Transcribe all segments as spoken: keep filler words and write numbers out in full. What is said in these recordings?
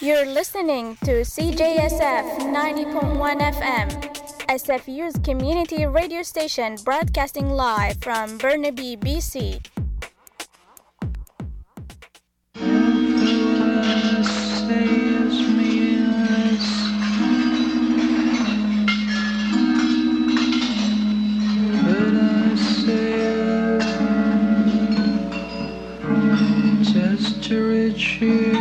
You're listening to C J S F ninety point one F M, S F U's community radio station broadcasting live from Burnaby, B C. Just to reach you.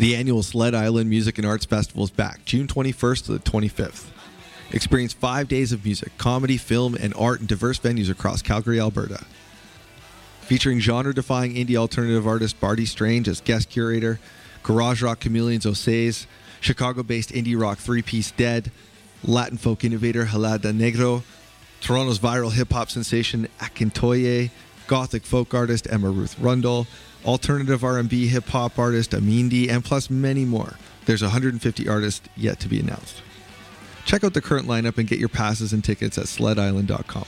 The annual Sled Island Music and Arts Festival is back, June twenty-first to the twenty-fifth. Experience five days of music, comedy, film, and art in diverse venues across Calgary, Alberta. Featuring genre-defying indie alternative artist Barty Strange as guest curator, garage rock chameleons Osays, Chicago-based indie rock three-piece Dead, Latin folk innovator Helada Negro, Toronto's viral hip-hop sensation Akintoye, gothic folk artist Emma Ruth Rundle, alternative R and B hip-hop artist Amindi, and plus many more. There's one hundred fifty artists yet to be announced. Check out the current lineup and get your passes and tickets at sled island dot com.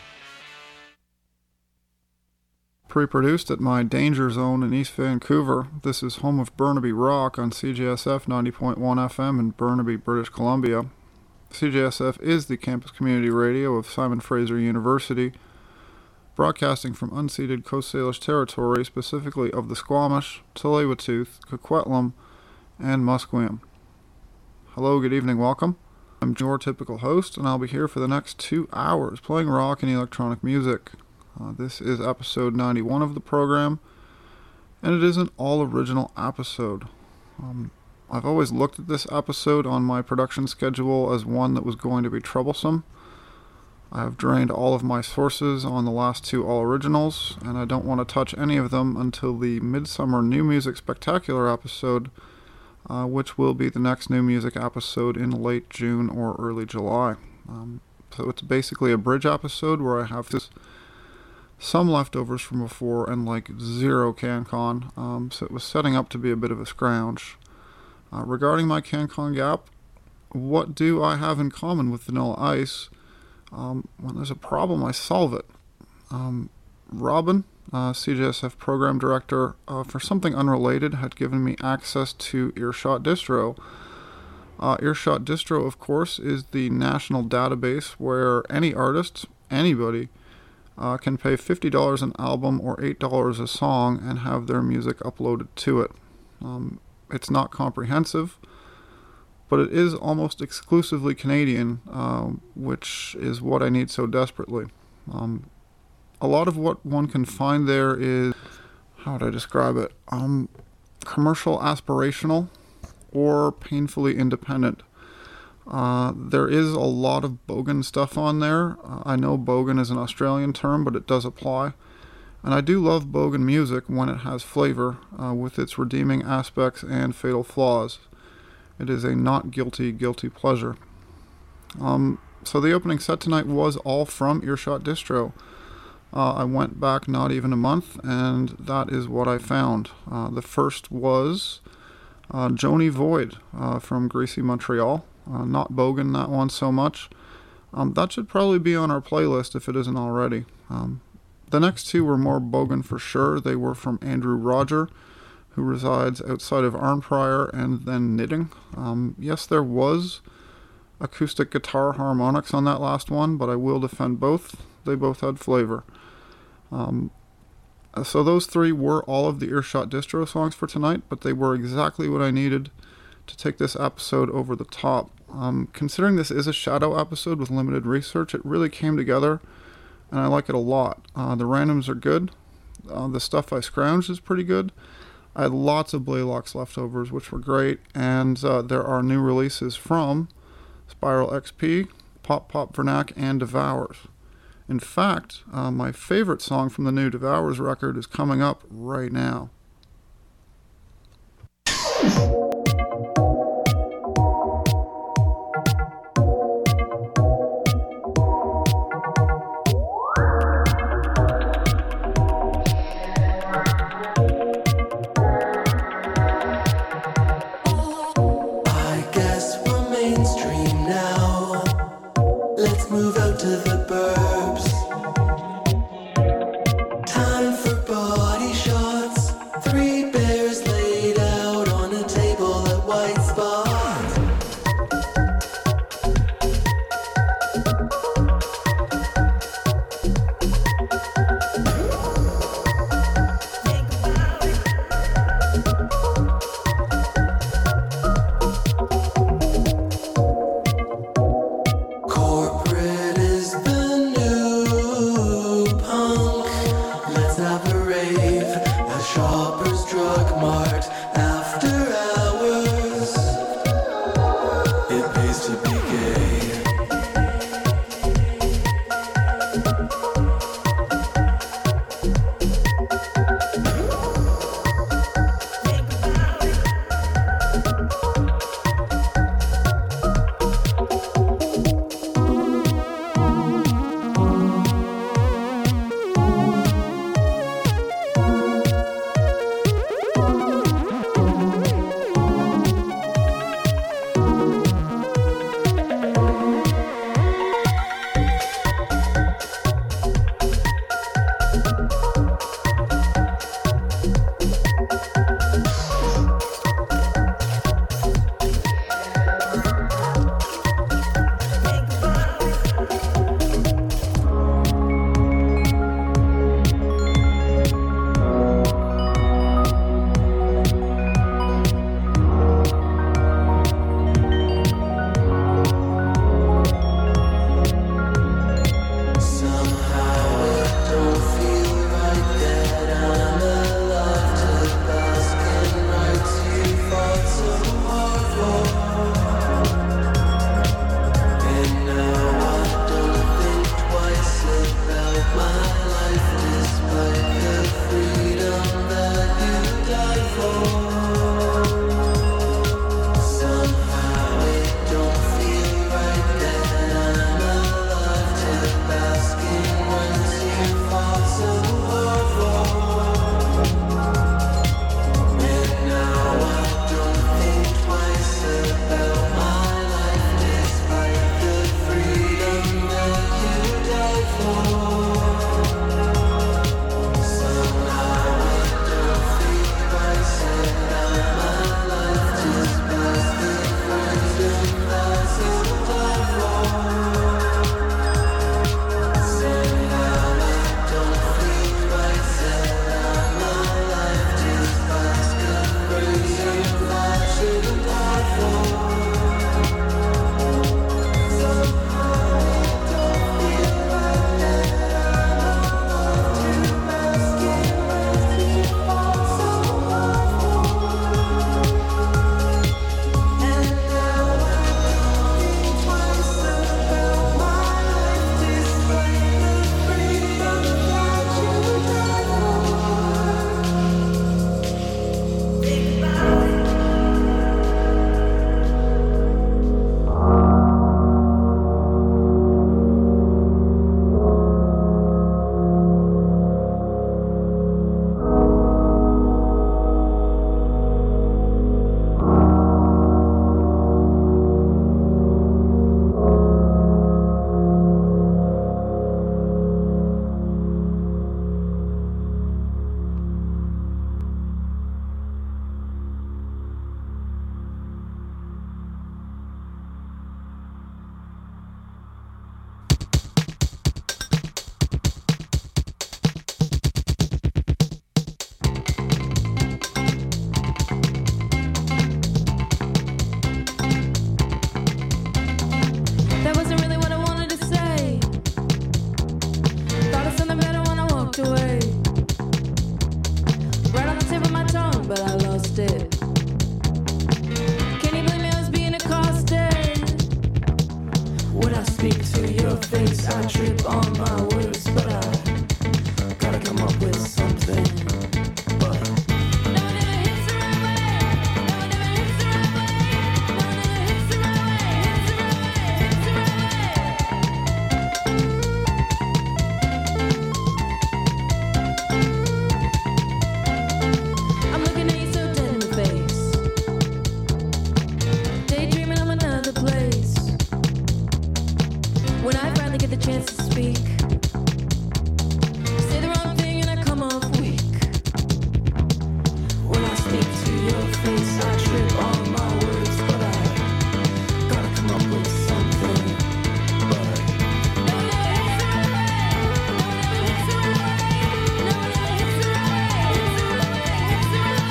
Pre-produced at my danger zone in East Vancouver, this is home of Burnaby Rock on C J S F ninety point one F M in Burnaby, British Columbia. C J S F is the campus community radio of Simon Fraser University, broadcasting from unceded Coast Salish territory, specifically of the Squamish, Tsleil-Waututh, Coquitlam, and Musqueam. Hello, good evening, welcome. I'm your typical host, and I'll be here for the next two hours playing rock and electronic music. Uh, this is episode ninety-one of the program, and it is an all-original episode. Um, I've always looked at this episode on my production schedule as one that was going to be troublesome. I have drained all of my sources on the last two all-originals, and I don't want to touch any of them until the Midsummer New Music Spectacular episode, Uh, which will be the next new music episode in late June or early July. Um, so it's basically a bridge episode where I have this, some leftovers from before and like zero CanCon, um, so it was setting up to be a bit of a scrounge. Uh, regarding my CanCon gap, what do I have in common with Vanilla Ice? Um, when there's a problem, I solve it. Um, Robin, Uh, C J S F program director, uh, for something unrelated, had given me access to Earshot Distro. Uh, Earshot Distro, of course, is the national database where any artist, anybody, uh, can pay fifty dollars an album or eight dollars a song and have their music uploaded to it. Um, it's not comprehensive, but it is almost exclusively Canadian, uh, which is what I need so desperately. Um, A lot of what one can find there is, how would I describe it, um, commercial aspirational or painfully independent. Uh, there is a lot of bogan stuff on there. Uh, I know bogan is an Australian term, but it does apply. And I do love bogan music when it has flavor, uh, with its redeeming aspects and fatal flaws. It is a not guilty, guilty pleasure. Um, so the opening set tonight was all from Earshot Distro. Uh, I went back not even a month, and that is what I found. Uh, the first was uh, Joni Void uh, from Greasy Montreal. Uh, not bogan, that one so much. Um, that should probably be on our playlist if it isn't already. Um, the next two were more bogan for sure. They were from Andrew Roger, who resides outside of Arnprior and then Knitting. Um, yes, there was acoustic guitar harmonics on that last one, but I will defend both. They both had flavor. Um, so those three were all of the Earshot Distro songs for tonight, but they were exactly what I needed to take this episode over the top. Um, considering this is a shadow episode with limited research, it really came together, and I like it a lot. Uh, the randoms are good. Uh, the stuff I scrounged is pretty good. I had lots of Blaylock's leftovers, which were great, and uh, there are new releases from Spiral X P, Pop Pop Vernac, and Devours. In fact, uh, my favorite song from the new Devours record is coming up right now. I guess we're mainstream now. Let's move out to the burbs. Time for body shots. Three bears laid out on a table at White Spot. Corporate is the new trip on my words, but I gotta come up with something. But no one ever hits the right way. No one ever hits the right way. No one ever hits the right way. Hits the right way. Hits the right way. I'm looking at you so dead in the face, daydreaming of another place. When I finally get the chance to speak, say the wrong thing and I come off weak. When I speak to your face, I trip on my words, but I gotta come up with something. But no one ever hits the right way. No one ever hits the right way. No one ever hits the right way. Hits the right way. Hits the right way.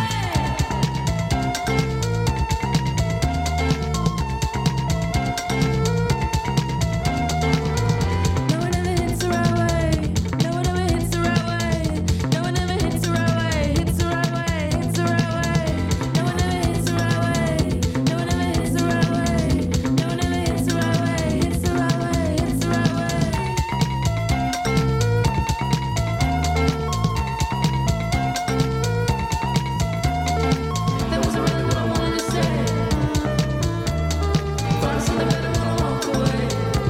No one ever hits the right way. No one ever hits the right way. No one ever hits the right way. Hits the right way. Hits the right way. No one ever hits the right way. No one ever hits the right way. No one ever hits the right way. Hits the right way. Hits the right way. That wasn't really what I wanted to say. Thought I said the better when I walk away.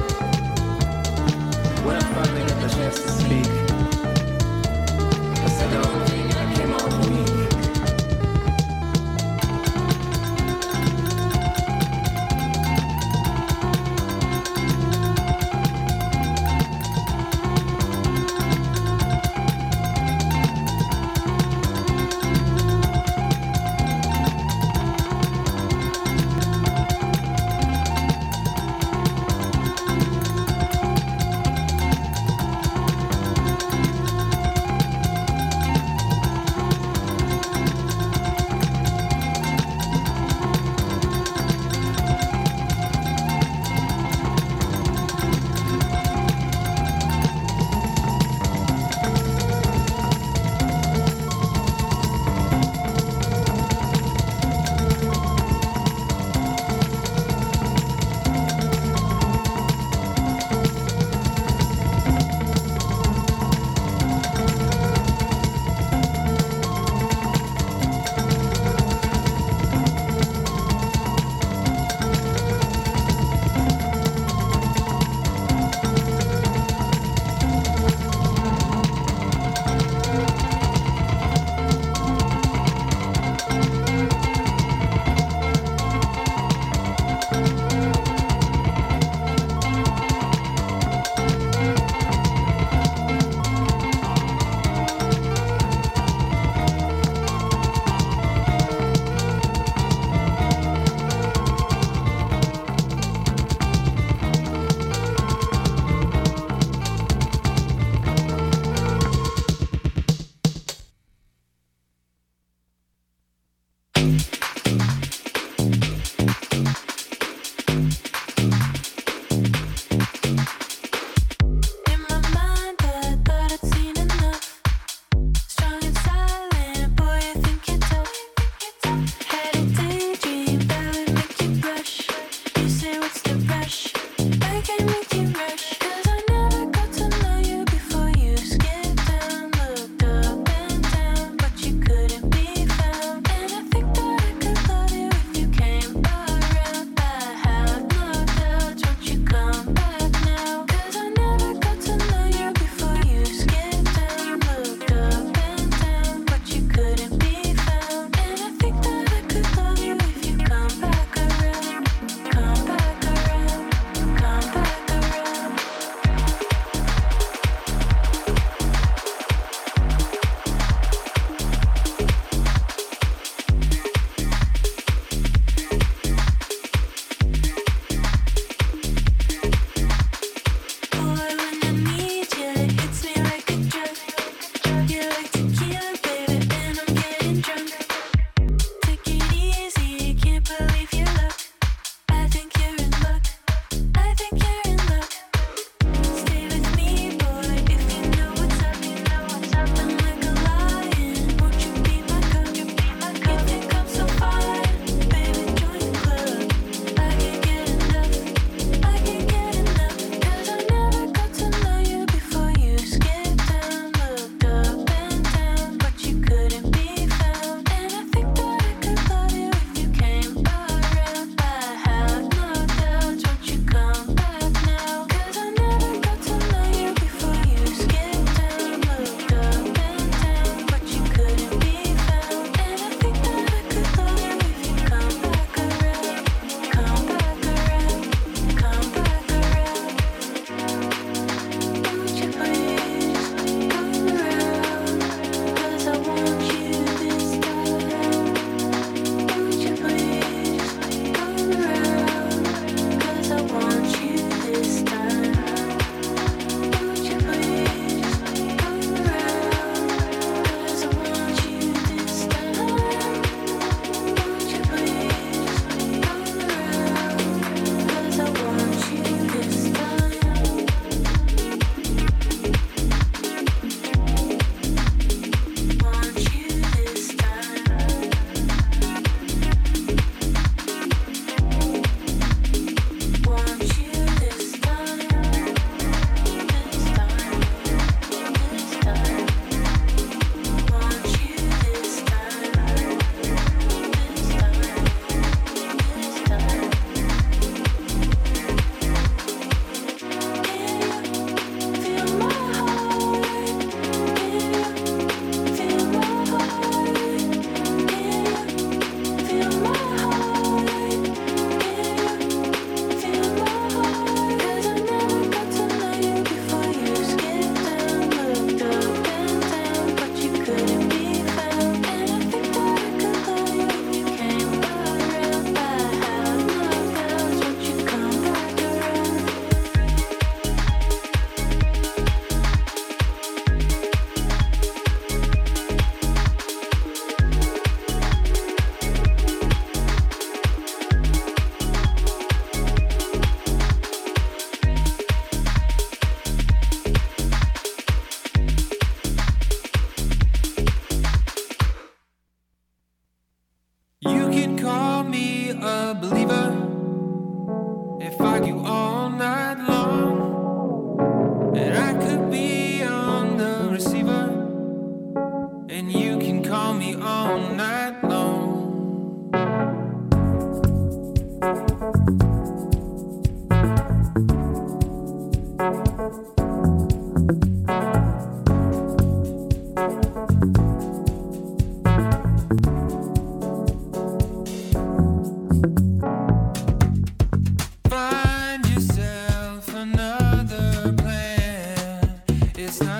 When I finally got the chance to speak, I said the wrong thing and I came off weak.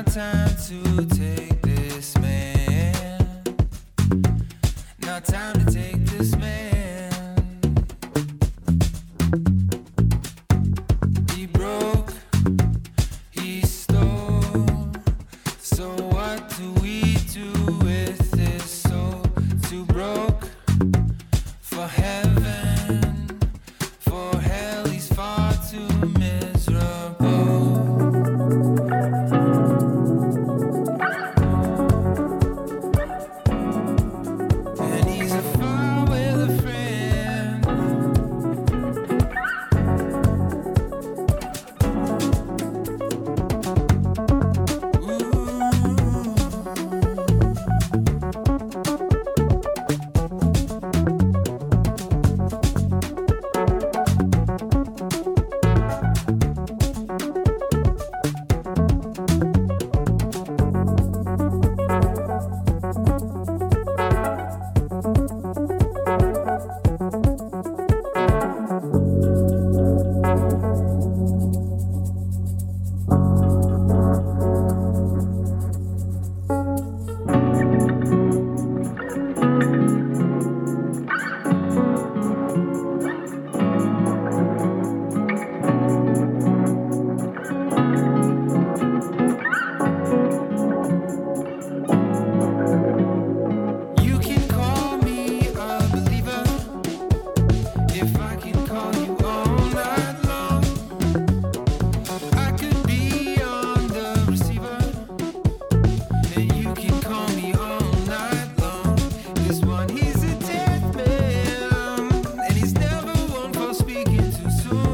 time to take